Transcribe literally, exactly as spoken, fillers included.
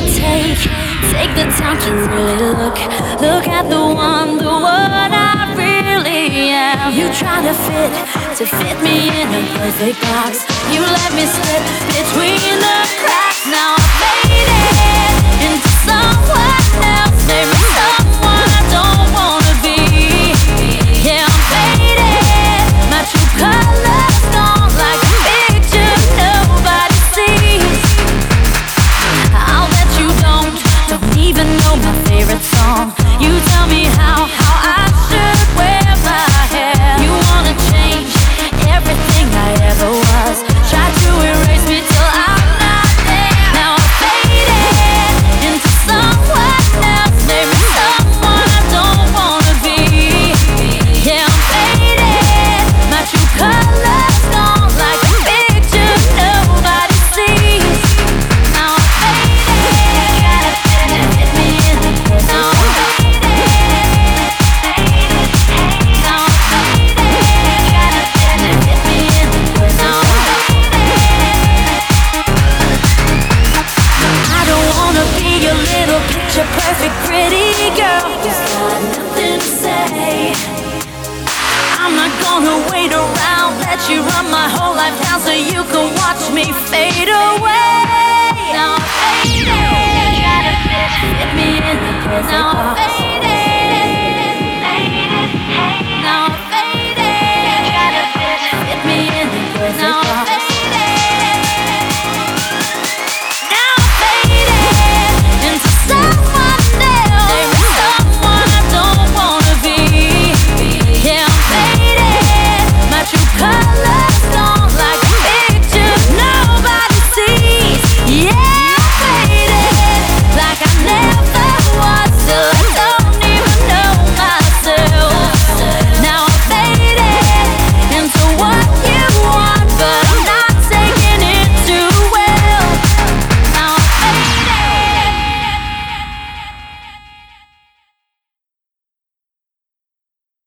take, take the time to really look, look at the one, the one I really am. You try to fit, to fit me in a perfect box. You let me slip between the cracks. Now I faded into someone else, maybe someone I don't wanna be. Yeah, I'm faded, my true colors gone like a picture nobody sees. I'll bet you don't, don't even know my favorite song. You tell me how, how I should wear my hair. You wanna change everything I ever was, try to erase me till I'm not there. Now I'm faded into someone else, maybe someone I don't wanna be. Yeah, I'm faded, my true colors gone like a picture nobody sees. Now I'm faded, gotta fit me in. Now I'm faded, now I'm faded, gotta fit me in. Now I'm faded. I don't wanna be your little picture perfect pretty girl. Just got nothing to say. I'm not gonna wait around, let you run my whole life down so you can watch me fade away.